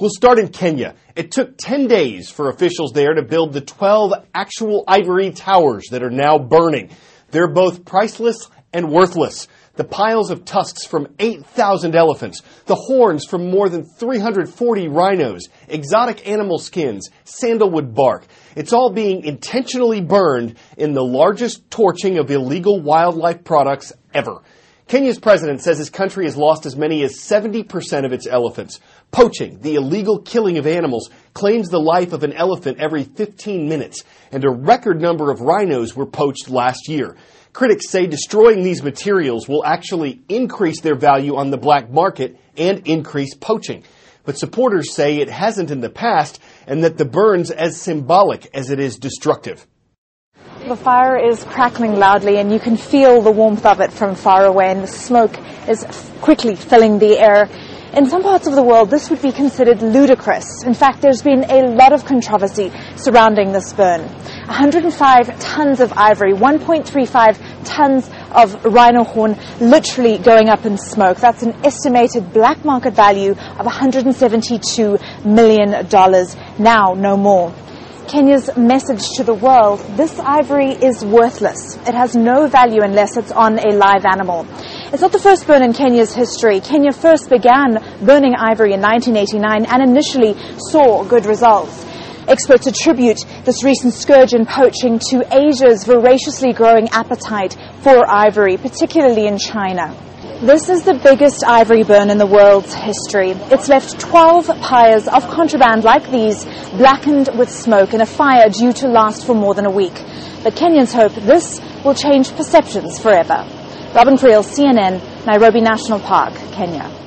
We'll start in Kenya. It took 10 days for officials there to build the 12 actual ivory towers that are now burning. They're both priceless and worthless. The piles of tusks from 8,000 elephants, the horns from more than 340 rhinos, exotic animal skins, sandalwood bark. It's all being intentionally burned in the largest torching of illegal wildlife products ever. Kenya's president says his country has lost as many as 70% of its elephants. Poaching, the illegal killing of animals, claims the life of an elephant every 15 minutes, and a record number of rhinos were poached last year. Critics say destroying these materials will actually increase their value on the black market and increase poaching. But supporters say it hasn't in the past, and that the burn's as symbolic as it is destructive. The fire is crackling loudly, and you can feel the warmth of it from far away, and the smoke is quickly filling the air. In some parts of the world, this would be considered ludicrous. In fact, there's been a lot of controversy surrounding this burn. 105 tons of ivory, 1.35 tons of rhino horn literally going up in smoke. That's an estimated black market value of $172 million. Now, no more. Kenya's message to the world: this ivory is worthless. It has no value unless it's on a live animal. It's not the first burn in Kenya's history. Kenya first began burning ivory in 1989 and initially saw good results. Experts attribute this recent scourge in poaching to Asia's voraciously growing appetite for ivory, particularly in China. This is the biggest ivory burn in the world's history. It's left 12 pyres of contraband like these blackened with smoke in a fire due to last for more than a week. But Kenyans hope this will change perceptions forever. Robin Creel, CNN, Nairobi National Park, Kenya.